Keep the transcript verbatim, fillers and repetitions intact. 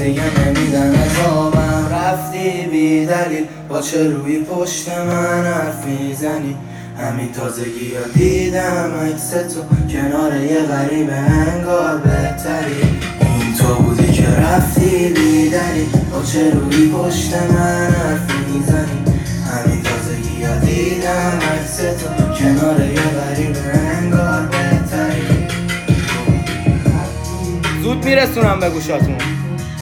دیگه نمیدن عذابم. رفتی بی دلیل با چه روی پشت من حرف میزنی؟ همین تازگی ها دیدم عکس تو کنار یه غریب انگار بهتری. این تو بودی که رفتی بی دلیل با چه روی پشت من حرف میزنی؟ همین تازگی ها دیدم عکس تو کنار یه غریب انگار بهتری. زود میرسونم به گوشاتون.